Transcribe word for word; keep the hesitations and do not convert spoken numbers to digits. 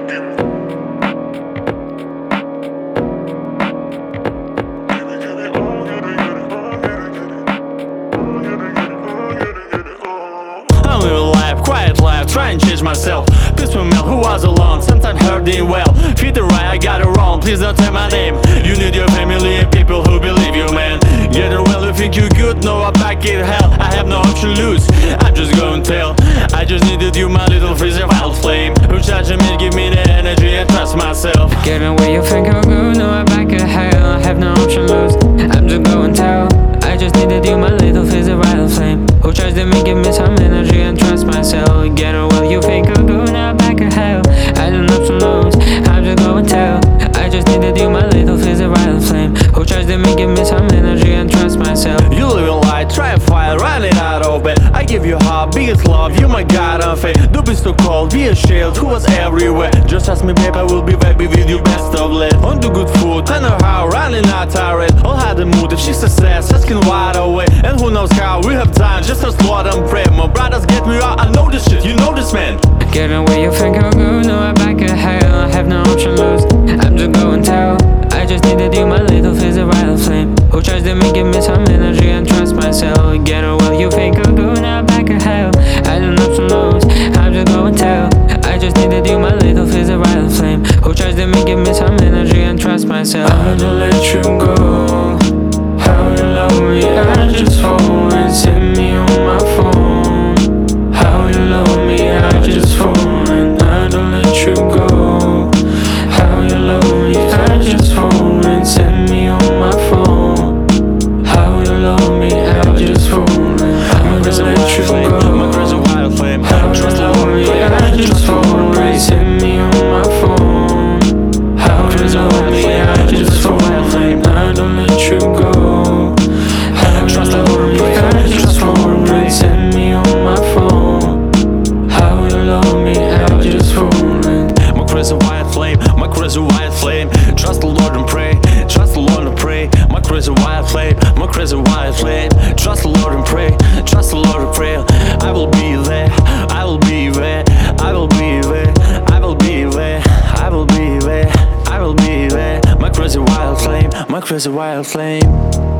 I'm living life, quiet life, trying to change myself. Peaceful man who was alone, sometimes hurting well. Feed the right, I got it wrong, please don't tell my name. You need your family and people who believe you, man. Get it well, you think you good, no, I back in hell. I have no option to lose, I'm just going to tell. I just needed you, my little freezer wild flame. Who charging me, give me the energy and trust myself. Get away, you think I'm good, no, I back in hell. I have no option to lose, I'm just going to tell. I just needed you, my little freezer wild flame. Who tries to make give me some energy and trust myself. Get away, you think I'm good, now back in hell. I don't know to lose, I'm just going to tell. I just needed you, my little freezer wild flame. Who tries to make give me some energy and trust myself. You live in light, try and fight, running out of bed. I give you heart, biggest love, you my god on faith. Don't be so cold, be a shield, who was everywhere. Just ask me, babe, I will be back with you, best of late. On the good food, I know how, running out tired. All had the mood, if she's success, asking wide away. And who knows how, we have time, just to slaughter and pray. My brothers get me out, I know this shit, you know this, man. Get away, you think I'm good, no, I back in hell. I have no option to lose, I'm just going to tell. I just needed you, my little freezer wild flame. Who tries to make give me some energy and trust myself. Get away, you think I'm good, now back in hell. I don't know to lose, I'm just going to tell. I just needed you, my little freezer wild flame. Who tries to make give me some energy and trust myself. I'm gonna let you go. How you love me, I just fall and send me on my phone. How you love me, I just fall and I don't let you go. How you love me, I just fall and send me on my phone. How you love me, I just fall and I'm gonna let you go. My crazy wild flame, How you love me, I just fall and send me on my phone. How you love me, I just fall and I don't let you go. How you love me, I just fall and send me on my phone. How you love me, I just fall and my crazy wild flame, my crazy wild flame. Trust the Lord and pray, trust the Lord and pray. My crazy wild flame, my crazy wild flame. Trust the Lord and pray, trust the Lord and pray. I will be there, I will be there, I will be there, I will be there, I will be there, I will be there. My crazy wild flame, my crazy wild flame.